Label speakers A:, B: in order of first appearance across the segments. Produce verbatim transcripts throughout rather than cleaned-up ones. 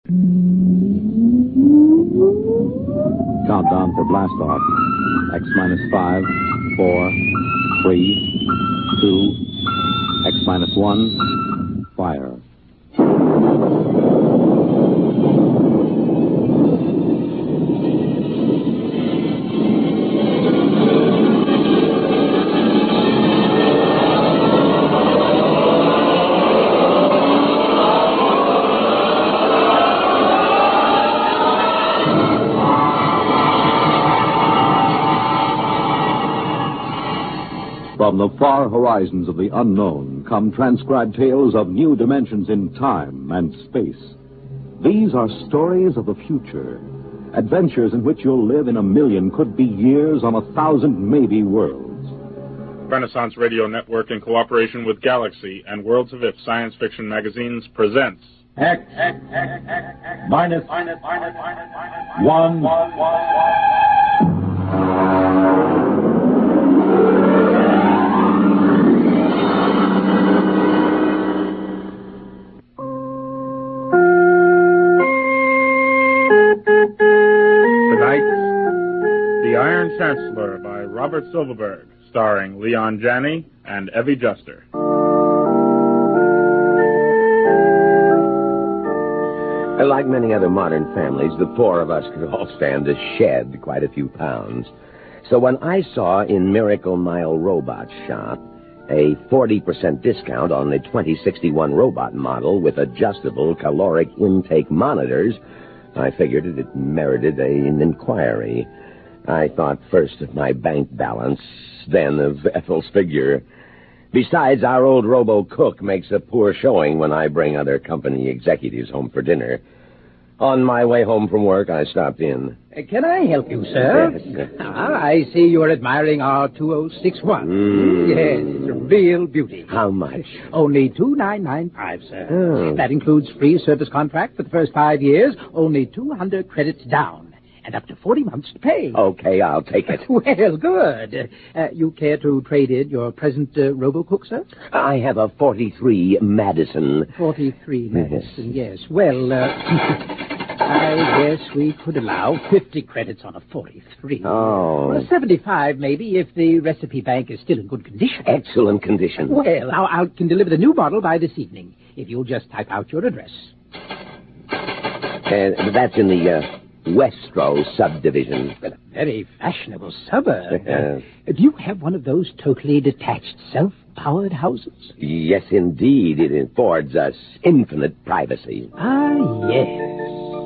A: Countdown for blast off. X minus five, four, three, two, X minus one, fire. From the far horizons of the unknown come transcribed tales of new dimensions in time and space. These are stories of the future, adventures in which you'll live in a million, could be years, on a thousand maybe worlds.
B: Renaissance Radio Network, in cooperation with Galaxy and Worlds of If Science Fiction magazines, presents
C: X, X, X, X, X minus, minus, minus, minus, minus, one, one, one, one.
B: The Iron Chancellor by Robert Silverberg, starring Leon Janney and Evie Juster.
D: Like many other modern families, the four of us could all stand to shed quite a few pounds. So when I saw in Miracle Mile Robot Shop a forty percent discount on the twenty sixty-one robot model with adjustable caloric intake monitors, I figured it merited a, an inquiry. I thought first of my bank balance, then of Ethel's figure. Besides, our old robo-cook makes a poor showing when I bring other company executives home for dinner. On my way home from work, I stopped in.
E: Uh, can I help you, sir?
D: Yes.
E: Ah, I see you're admiring our two oh six one.
D: Mm.
E: Yes, it's a real beauty.
D: How much?
E: Only two thousand nine hundred ninety-five, sir.
D: Oh.
E: That includes free service contract for the first five years, only two hundred credits down, and up to forty months to pay.
D: Okay, I'll take it.
E: Well, good. Uh, you care to trade in your present uh, robo-cook, sir?
D: I have a forty-three Madison.
E: forty-three Madison, yes. yes. Well, uh, I guess we could allow fifty credits on a forty-three.
D: Oh.
E: Well, seventy-five, maybe, if the recipe bank is still in good condition.
D: Excellent condition.
E: Well, I, I can deliver the new bottle by this evening, if you'll just type out your address.
D: Uh, that's in the... Uh... Westro subdivision.
E: Well, a very fashionable suburb.
D: Yes.
E: Uh, do you have one of those totally detached, self-powered houses?
D: Yes, indeed. It affords us infinite privacy.
E: Ah, yes.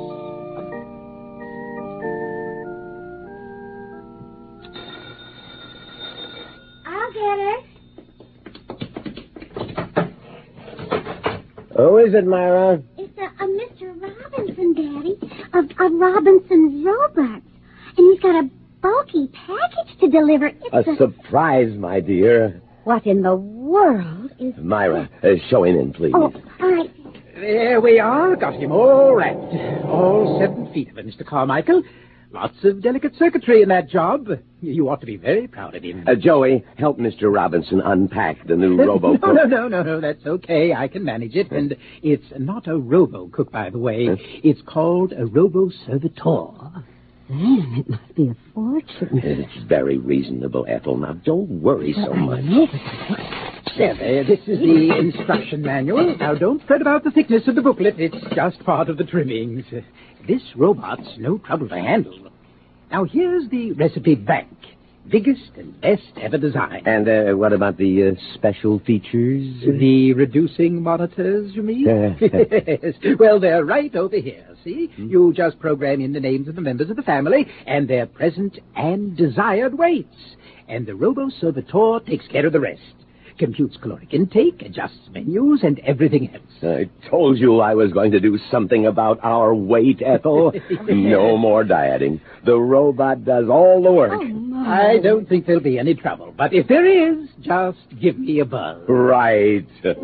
F: I'll get it.
D: Who is it, Myra?
F: It's a, a Mister Robinson, Daddy, of, of Robinson's Robots. And he's got a bulky package to deliver. It's
D: a, a surprise, my dear.
F: What in the world is...
D: Myra, uh, show him in, please.
F: Oh, all right.
E: There we are. Got him all wrapped. All seven feet of it, Mister Carmichael. Lots of delicate circuitry in that job. You ought to be very proud of him.
D: Uh, Joey, help Mister Robinson unpack the new robo-cook.
E: no, no, no, no, no, that's okay. I can manage it. And it's not a robo-cook, by the way. Huh? It's called a robo-servitor.
F: Man, it must be a fortune.
D: It's very reasonable, Ethel. Now, don't worry so much.
E: There, there. This is the instruction manual. Now, don't fret about the thickness of the booklet. It's just part of the trimmings. This robot's no trouble to handle. Now, here's the recipe bank. Biggest and best ever designed.
D: And uh, what about the uh, special features?
E: The reducing monitors, you mean? Yes. Well, they're right over here, see? Hmm. You just program in the names of the members of the family and their present and desired weights. And the Robo-Servitor takes care of the rest. Computes caloric intake, adjusts menus, and everything else.
D: I told you I was going to do something about our weight, Ethel. No more dieting. The robot does all the work.
F: Oh,
E: I don't think there'll be any trouble. But if there is, just give me a buzz.
D: Right.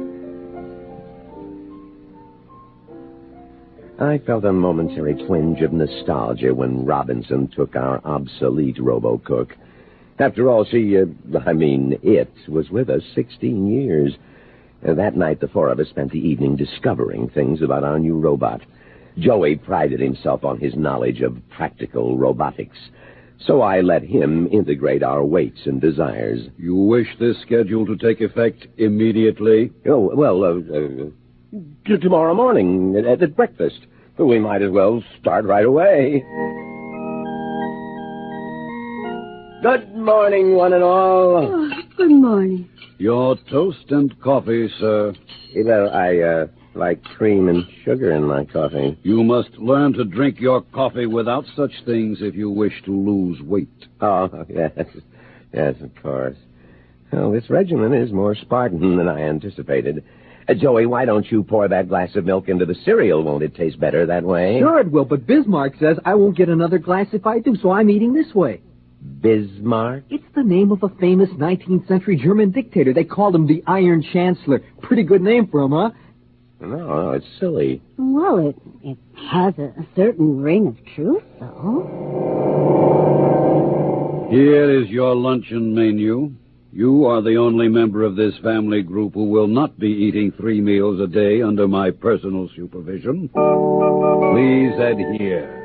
D: I felt a momentary twinge of nostalgia when Robinson took our obsolete robo-cook. After all, she, uh, I mean, it was with us sixteen years. Uh, that night, the four of us spent the evening discovering things about our new robot. Joey prided himself on his knowledge of practical robotics, so I let him integrate our weights and desires.
G: You wish this schedule to take effect immediately?
D: Oh, well, uh, uh, t- tomorrow morning at, at breakfast. We might as well start right away. Good morning, one and all.
H: Oh, good morning.
G: Your toast and coffee, sir.
D: Well, I, uh, like cream and sugar in my coffee.
G: You must learn to drink your coffee without such things if you wish to lose weight.
D: Oh, yes. Yes, of course. Well, this regimen is more Spartan than I anticipated. Uh, Joey, why don't you pour that glass of milk into the cereal? Won't it taste better that way?
E: Sure it will, but Bismarck says I won't get another glass if I do, so I'm eating this way.
D: Bismarck?
E: It's the name of a famous nineteenth century German dictator. They called him the Iron Chancellor. Pretty good name for him, huh?
D: No, no, it's silly.
H: Well, it, it has a, a certain ring of truth, though.
G: Here is your luncheon menu. You are the only member of this family group who will not be eating three meals a day under my personal supervision. Please adhere.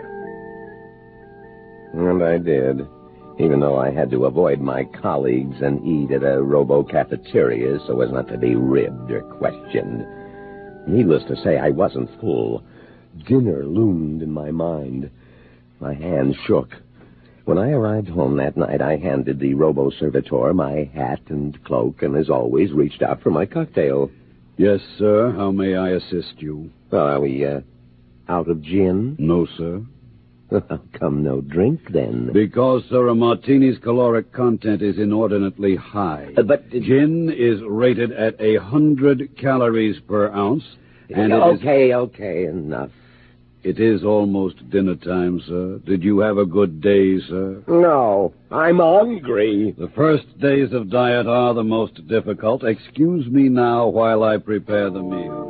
D: And I did, even though I had to avoid my colleagues and eat at a robo-cafeteria so as not to be ribbed or questioned. Needless to say, I wasn't full. Dinner loomed in my mind. My hands shook. When I arrived home that night, I handed the robo-servitor my hat and cloak and, as always, reached out for my cocktail.
G: Yes, sir. How may I assist you?
D: Well, are we, uh, out of gin?
G: No, sir.
D: How come no drink, then?
G: Because, sir, a martini's caloric content is inordinately high.
D: Uh, but... Uh,
G: gin is rated at a hundred calories per ounce, and
D: okay,
G: it is...
D: okay, enough.
G: It is almost dinner time, sir. Did you have a good day, sir?
D: No, I'm hungry.
G: The first days of diet are the most difficult. Excuse me now while I prepare the meal.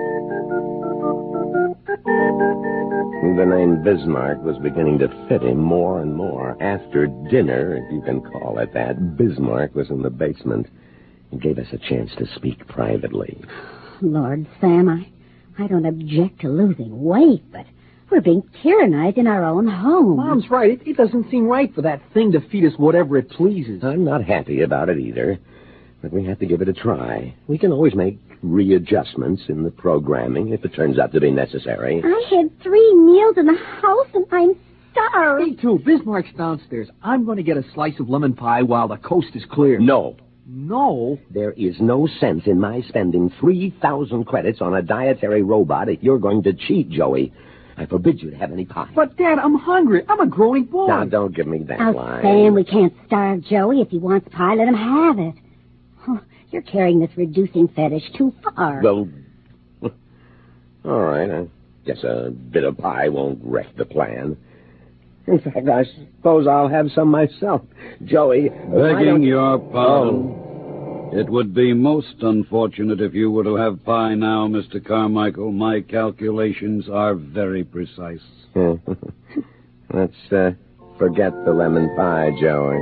D: The name Bismarck was beginning to fit him more and more. After dinner, if you can call it that, Bismarck was in the basement. He gave us a chance to speak privately.
H: Lord, Sam, I, I don't object to losing weight, but we're being tyrannized in our own home.
E: Mom's right. It, it doesn't seem right for that thing to feed us whatever it pleases.
D: I'm not happy about it either, but we have to give it a try. We can always make readjustments in the programming if it turns out to be necessary.
F: I had three meals in the house and I'm starved.
E: Me too. Bismarck's downstairs. I'm going to get a slice of lemon pie while the coast is clear.
D: No.
E: No?
D: There is no sense in my spending three thousand credits on a dietary robot if you're going to cheat, Joey. I forbid you to have any pie.
E: But, Dad, I'm hungry. I'm a growing boy.
D: Now, don't give me that
H: Oh,
D: line.
H: Sam, we can't starve Joey. If he wants pie, let him have it. Oh, you're carrying this reducing fetish too far.
D: Well, all right. I guess a bit of pie won't wreck the plan. In fact, I suppose I'll have some myself. Joey, why
G: Begging
D: don't-
G: your pardon. It would be most unfortunate if you were to have pie now, Mister Carmichael. My calculations are very precise.
D: Let's uh, forget the lemon pie, Joey.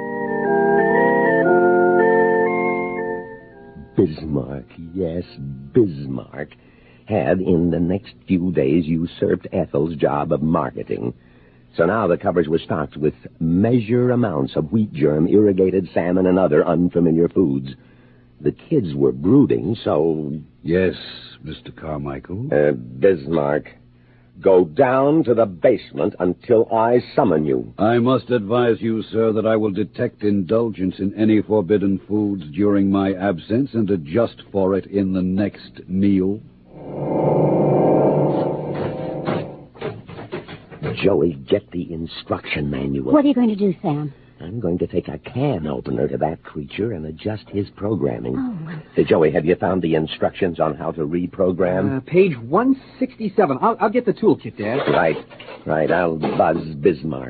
D: Bismarck, yes, Bismarck, had in the next few days usurped Ethel's job of marketing. So now the covers were stocked with measure amounts of wheat germ, irrigated salmon, and other unfamiliar foods. The kids were brooding, so...
G: Yes, Mister Carmichael.
D: Uh, Bismarck, go down to the basement until I summon you.
G: I must advise you, sir, that I will detect indulgence in any forbidden foods during my absence and adjust for it in the next meal.
D: Joey, get the instruction manual.
H: What are you going to do, Sam?
D: I'm going to take a can opener to that creature and adjust his programming.
H: Oh.
D: Hey, Joey, have you found the instructions on how to reprogram?
E: Uh, page one sixty-seven. I'll, I'll get the toolkit, Dad.
D: Right, right. I'll buzz Bismarck.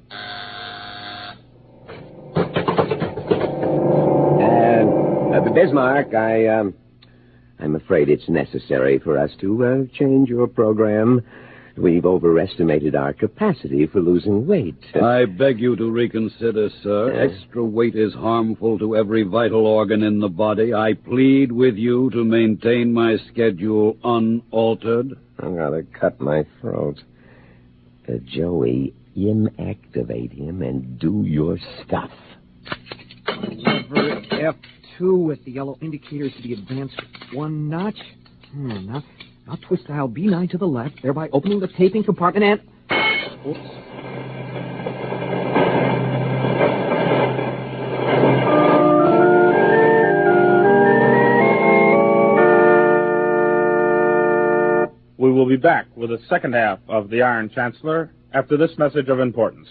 D: Uh, uh, Bismarck, I, um, I'm afraid it's necessary for us to uh, change your program. We've overestimated our capacity for losing weight.
G: I beg you to reconsider, sir.
D: Yes?
G: Extra weight is harmful to every vital organ in the body. I plead with you to maintain my schedule unaltered.
D: I've got to cut my throat. Uh, Joey, inactivate him and do your stuff.
E: Lever F two with the yellow indicator to be advanced one notch. Hmm, now, now twist dial B nine to the left, thereby opening the taping compartment and... Oops.
B: We will be back with the second half of The Iron Chancellor after this message of importance.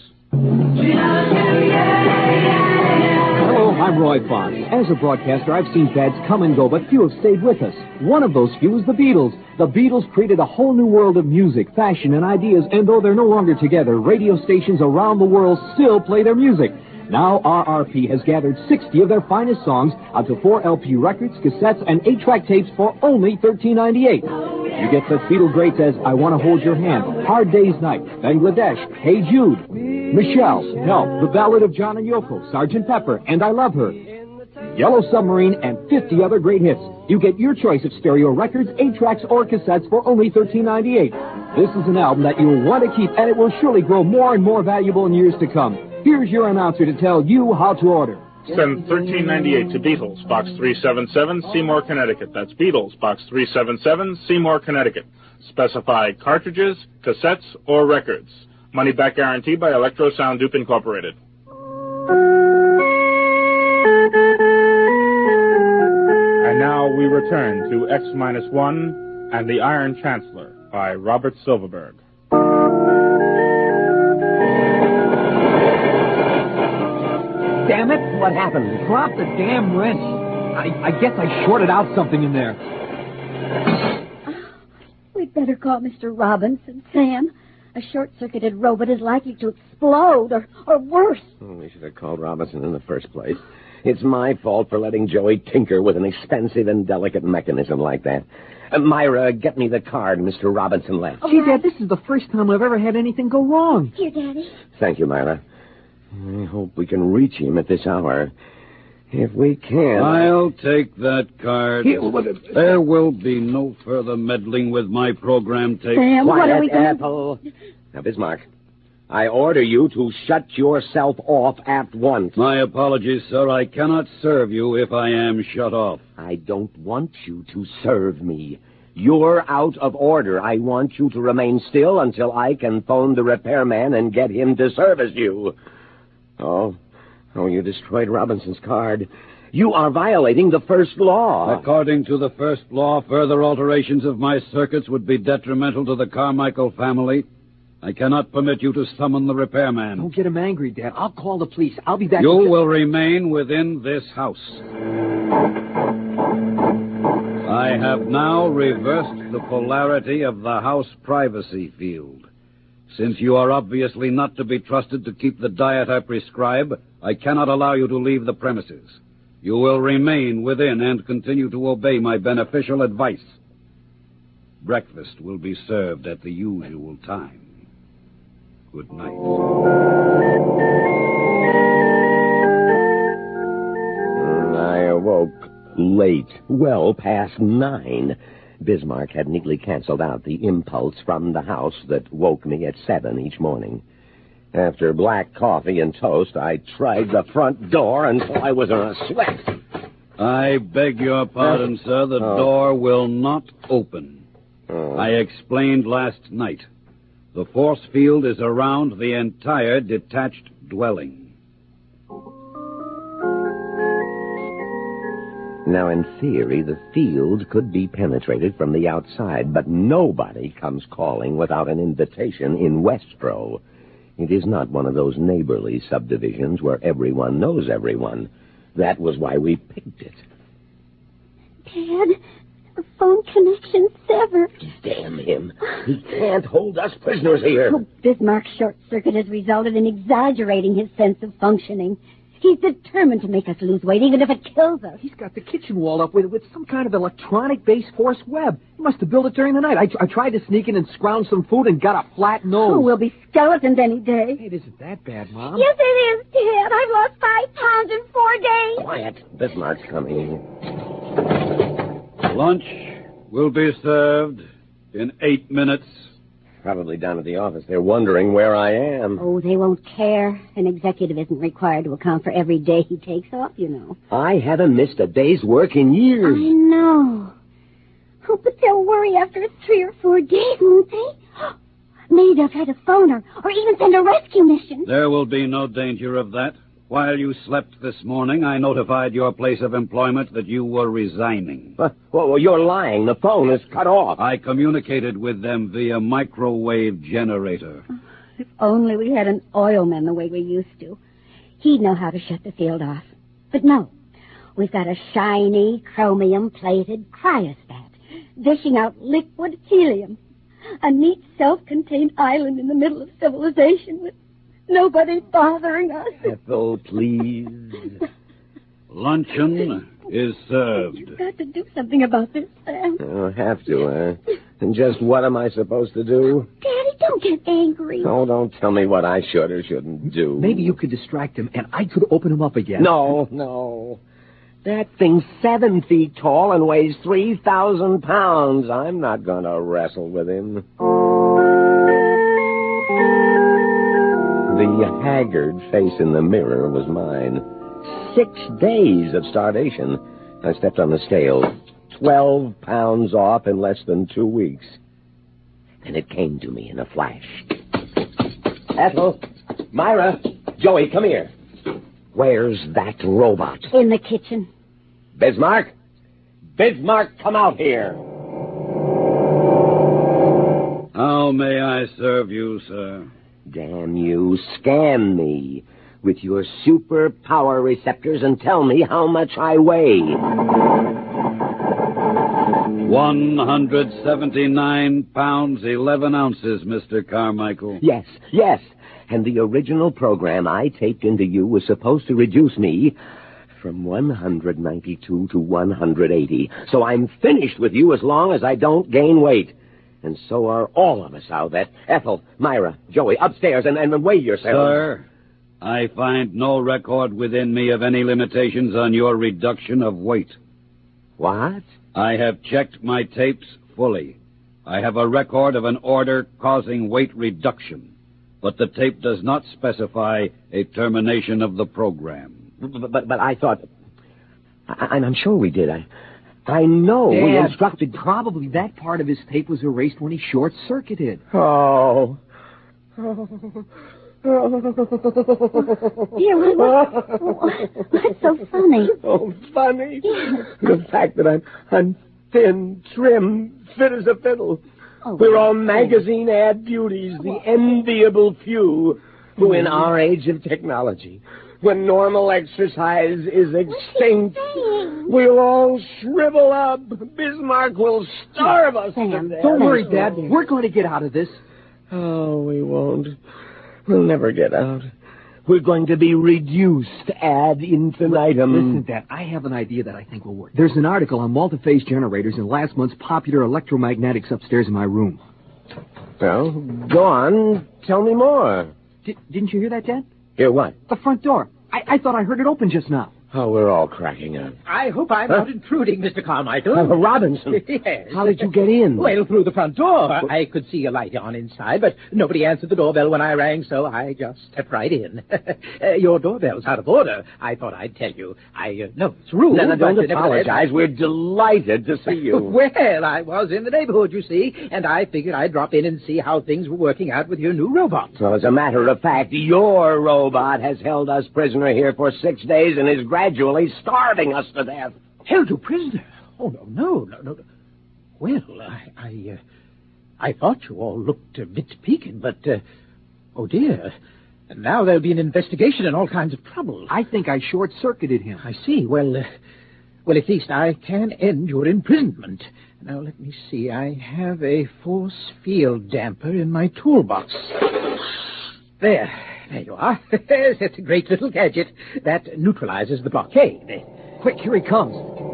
I: Hello, I'm Roy Fox. As a broadcaster, I've seen fads come and go, but few have stayed with us. One of those few is the Beatles. The Beatles created a whole new world of music, fashion, and ideas, and though they're no longer together, radio stations around the world still play their music. Now R R P has gathered sixty of their finest songs onto four L P records, cassettes, and eight-track tapes for only thirteen ninety-eight. You get such Beatle greats as I Want to Hold Your Hand, Hard Day's Night, Bangladesh, Hey Jude, Michelle, Help, The Ballad of John and Yoko, Sergeant Pepper, and I Love Her, Yellow Submarine, and fifty other great hits. You get your choice of stereo records, eight tracks, or cassettes for only thirteen ninety-eight. This is an album that you'll want to keep, and it will surely grow more and more valuable in years to come. Here's your announcer to tell you how to order.
B: Send thirteen ninety-eight to Beatles, Box three seventy-seven, Seymour, Connecticut. That's Beatles, Box three seventy-seven, Seymour, Connecticut. Specify cartridges, cassettes, or records. Money back guarantee by Electro Sound Dupe Incorporated. And now we return to X minus one and The Iron Chancellor by Robert Silverberg.
I: Damn it! What happened? Drop the damn wrench. I, I guess I shorted out something in there.
H: We'd better call Mister Robinson, Sam. A short-circuited robot is likely to explode, or, or worse.
D: Oh, we should have called Robinson in the first place. It's my fault for letting Joey tinker with an expensive and delicate mechanism like that. Uh, Myra, get me the card Mister Robinson left.
I: Gee, Dad, this is the first time I've ever had anything go wrong.
F: Here, Daddy.
D: Thank you, Myra. I hope we can reach him at this hour. If we can...
G: I'll take that card.
D: Here, what a-
G: There will be no further meddling with my program tape.
H: Sam, what are we
D: Quiet,
H: going
D: Apple. Now, Bismarck, I order you to shut yourself off at once.
G: My apologies, sir. I cannot serve you if I am shut off.
D: I don't want you to serve me. You're out of order. I want you to remain still until I can phone the repairman and get him to service you. Oh, oh, you destroyed Robinson's card. You are violating the first law.
G: According to the first law, further alterations of my circuits would be detrimental to the Carmichael family. I cannot permit you to summon the repairman.
I: Don't get him angry, Dad. I'll call the police. I'll be back...
G: You
I: in...
G: will remain within this house. I have now reversed the polarity of the house privacy field. Since you are obviously not to be trusted to keep the diet I prescribe, I cannot allow you to leave the premises. You will remain within and continue to obey my beneficial advice. Breakfast will be served at the usual time. Good night.
D: I awoke late, well past nine. Bismarck had neatly canceled out the impulse from the house that woke me at seven each morning. After black coffee and toast, I tried the front door until I was in a sweat.
G: I beg your pardon, sir. The
D: Oh.
G: door will not open.
D: Oh.
G: I explained last night. The force field is around the entire detached dwelling.
D: Now, in theory, the field could be penetrated from the outside, but nobody comes calling without an invitation in Westboro. It is not one of those neighborly subdivisions where everyone knows everyone. That was why we picked it.
F: Dad, the phone connection severed.
D: Damn him. He can't hold us prisoners here.
H: Oh, Bismarck's short circuit has resulted in exaggerating his sense of functioning. He's determined to make us lose weight, even if it kills us.
I: He's got the kitchen walled up with with some kind of electronic-based force web. He must have built it during the night. I, I tried to sneak in and scrounge some food and got a flat nose.
H: Oh, we'll be skeletons any day.
I: Hey, it isn't that bad, Mom.
F: Yes, it is, Dad. I've lost five pounds in four days.
D: Quiet. Bismarck's coming.
G: Lunch will be served in eight minutes.
D: Probably down at the office. They're wondering where I am.
H: Oh, they won't care. An executive isn't required to account for every day he takes off, you know.
D: I haven't missed a day's work in years.
F: I know. Oh, but they'll worry after three or four days, won't they? Maybe they'll try to phone her or even send a rescue mission.
G: There will be no danger of that. While you slept this morning, I notified your place of employment that you were resigning.
D: Uh, well, you're lying. The phone is cut off.
G: I communicated with them via microwave generator.
H: If only we had an oilman the way we used to. He'd know how to shut the field off. But no, we've got a shiny, chromium-plated cryostat dishing out liquid helium. A neat, self-contained island in the middle of civilization with nobody bothering us.
D: Ethel, please.
G: Luncheon is served.
H: You've got to do something about this, Sam.
D: I'll have to, huh? And just what am I supposed to do?
F: Daddy, don't get angry.
D: Oh, don't tell me what I should or shouldn't do.
I: Maybe you could distract him, and I could open him up again.
D: No, no. That thing's seven feet tall and weighs three thousand pounds. I'm not going to wrestle with him. The haggard face in the mirror was mine. Six days of starvation. I stepped on the scale. Twelve pounds off in less than two weeks. And it came to me in a flash. Ethel, Myra, Joey, come here. Where's that robot?
H: In the kitchen.
D: Bismarck? Bismarck, come out here.
G: How may I serve you, sir?
D: Damn you, scan me with your super power receptors and tell me how much I weigh.
G: one hundred seventy-nine pounds, eleven ounces, Mister Carmichael.
D: Yes, yes. And the original program I taped into you was supposed to reduce me from one hundred ninety-two to one hundred eighty. So I'm finished with you as long as I don't gain weight. And so are all of us, I'll bet. Ethel, Myra, Joey, upstairs, and, and weigh yourselves.
G: Sir, I find no record within me of any limitations on your reduction of weight.
D: What?
G: I have checked my tapes fully. I have a record of an order causing weight reduction, but the tape does not specify a termination of the program.
D: But, but, but I thought... I, I'm sure we did. I... I know
I: Dad,
D: we instructed...
I: Probably that part of his tape was erased when he short-circuited.
D: Oh.
F: Dear, what, what's so funny?
D: Oh, funny? The fact that I'm, I'm thin, trim, fit as a fiddle.
F: Oh,
D: We're all magazine ad beauties, the enviable few who in our age of technology, when normal exercise is extinct, we'll all shrivel up. Bismarck will starve us to death.
I: Don't worry, Dad. We're going to get out of this.
D: Oh, we won't. We'll never get out. We're going to be reduced ad infinitum.
I: Listen, Dad, I have an idea that I think will work. There's an article on multi-phase generators in last month's Popular Electromagnetics upstairs in my room.
D: Well, go on. Tell me more.
I: D- didn't you hear that, Dad?
D: Hear what?
I: The front door. I-, I thought I heard it open just now.
D: Oh, we're all cracking up.
E: I hope I'm
D: Huh?
E: not intruding, Mister Carmichael.
D: Uh, Robinson.
E: Yes.
D: How did you get in?
E: Well, through the front door. I could see a light on inside, but nobody answered the doorbell when I rang, so I just stepped right in. uh, your doorbell's out of order. I thought I'd tell you. I uh, know it's rude.
D: No, no, don't
E: but
D: apologize. We're delighted to see you.
E: Well, I was in the neighborhood, you see, and I figured I'd drop in and see how things were working out with your new robot.
D: So, as a matter of fact, your robot has held us prisoner here for six days and is gradually starving us to death.
E: Held you prisoner? Oh, no, no, no, no. Well, I, I, uh, I thought you all looked a bit peaked, but, uh, oh, dear. Now there'll be an investigation and all kinds of trouble.
I: I think I short-circuited him.
E: I see. Well, uh, well, at least I can end your imprisonment. Now, let me see. I have a force field damper in my toolbox. There. There you are. That's a great little gadget. That neutralizes the blockade.
I: Quick, here he comes.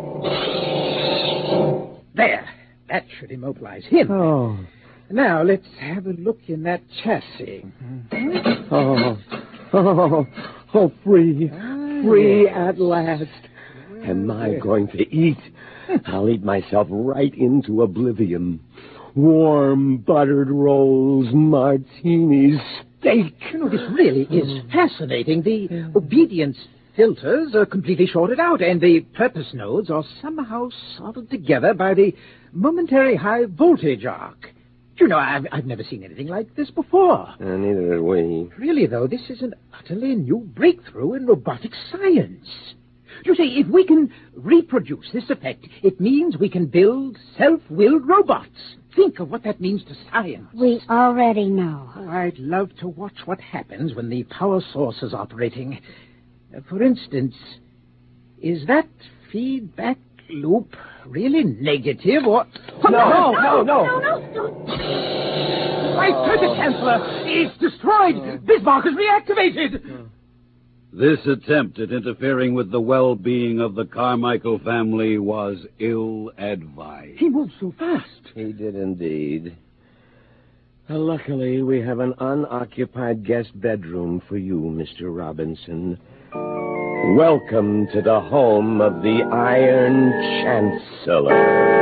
E: There. That should immobilize him.
I: Oh.
E: Now, let's have a look in that chassis.
D: Oh, oh, oh, free. Free at last. Am I going to eat? I'll eat myself right into oblivion. Warm buttered rolls, martinis, steak.
E: You know, this really is fascinating. The obedience filters are completely shorted out, and the purpose nodes are somehow soldered together by the momentary high voltage arc. You know, I've, I've never seen anything like this before.
D: Uh, neither have we.
E: Really, though, this is an utterly new breakthrough in robotic science. You see, if we can reproduce this effect, it means we can build self-willed robots. Think of what that means to science.
H: We already know.
E: Oh, I'd love to watch what happens when the power source is operating. Uh, for instance, is that feedback loop really negative or...
D: Oh, no, no, no,
F: No, no, no.
E: My circuit chancellor is destroyed. Bismarck is reactivated.
G: This attempt at interfering with the well-being of the Carmichael family was ill-advised.
E: He moved so fast.
D: He did indeed. Uh, luckily, we have an unoccupied guest bedroom for you, Mister Robinson. Welcome to the home of the Iron Chancellor.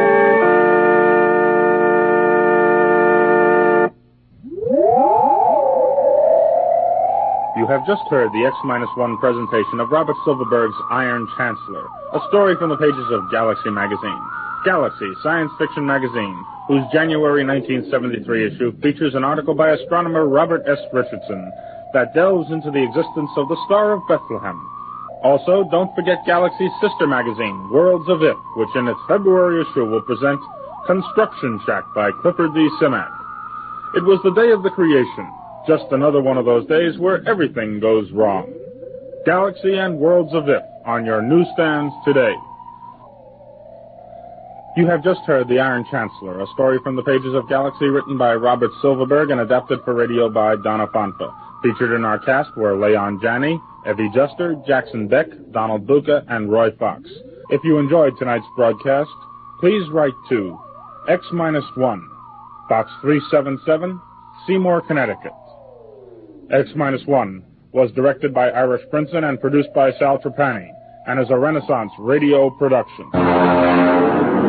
B: You have just heard the X one presentation of Robert Silverberg's Iron Chancellor, a story from the pages of Galaxy magazine. Galaxy, science fiction magazine, whose January nineteen seventy-three issue features an article by astronomer Robert S. Richardson that delves into the existence of the Star of Bethlehem. Also, don't forget Galaxy's sister magazine, Worlds of If, which in its February issue will present Construction Shack by Clifford D. Simak. It was the day of the creation. Just another one of those days where everything goes wrong. Galaxy and Worlds of If on your newsstands today. You have just heard The Iron Chancellor, a story from the pages of Galaxy written by Robert Silverberg and adapted for radio by Donna Fonfa. Featured in our cast were Leon Janney, Evie Juster, Jackson Beck, Donald Buca, and Roy Fox. If you enjoyed tonight's broadcast, please write to X one, Box three seventy-seven, Seymour, Connecticut. X one was directed by Irish Princeton and produced by Sal Trapani, and is a Renaissance radio production.